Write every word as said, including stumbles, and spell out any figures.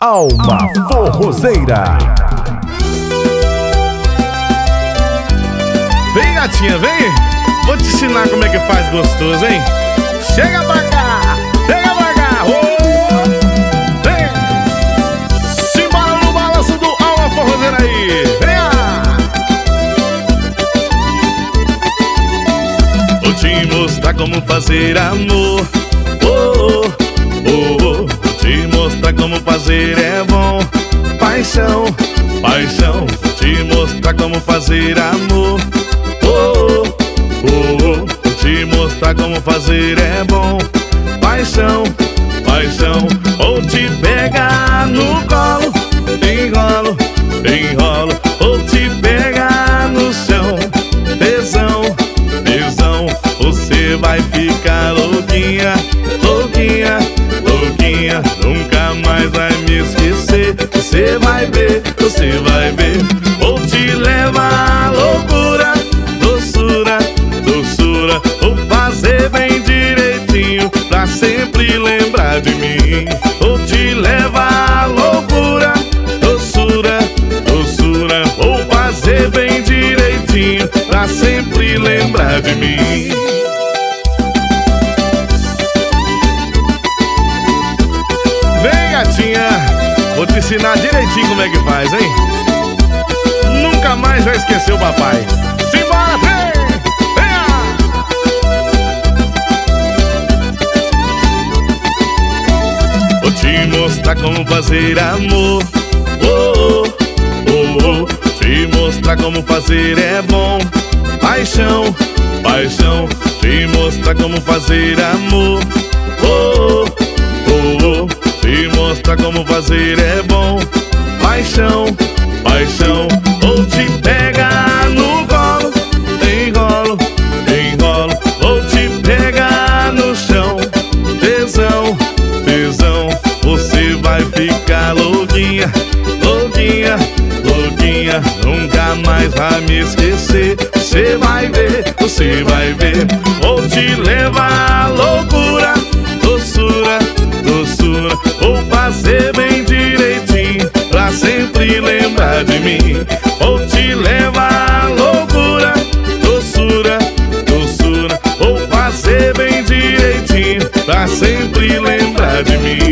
Alma Forrozeira. Vem, gatinha, vem. Vou te ensinar como é que faz gostoso, hein? Chega pra cá, chega pra cá. Oh, vem. Simbora no balanço do Alma Forrozeira aí. Venha. Vou te mostrar como fazer amor. Oh, oh, oh. Vou te mostrar como fazer é bom. Paixão, paixão. Vou te mostrar como fazer amor. Oh, oh, oh. Vou te mostrar como fazer é bom. Paixão, paixão. Vou te pegar no colo, enrolo, enrolo. Vou te pegar no chão, tesão, tesão. Você vai ficar louquinha, louquinha, louquinha. Nunca mais vai me esquecer. Você vai ver, você vai ver. Vou te levar à loucura, doçura, doçura. Vou fazer bem direitinho pra sempre lembrar de mim. Vou te levar à loucura, doçura, doçura. Vou fazer bem direitinho pra sempre lembrar de mim. Vem, gatinha, vou te ensinar direitinho como é que faz, hein? Nunca mais vai esquecer o papai. Simbora, vem! Venha! Vou te mostrar como fazer amor. Oh, oh, oh, oh. Te mostrar como fazer é bom. Paixão, paixão. Te mostrar como fazer amor. Oh, oh, oh. Te mostrar como fazer é bom. Paixão, paixão. Vou te pegar no colo, enrolo, enrolo. Vou te pegar no chão, tesão, tesão. Você vai ficar louquinha, louquinha, louquinha. Nunca mais vai me esquecer. Você vai ver, você vai ver. Vou te levar à loucura, doçura, doçura. Vou fazer bem direitinho pra sempre lembrar de mim. Vou te levar à loucura, doçura, doçura. Vou fazer bem direitinho pra sempre lembrar de mim.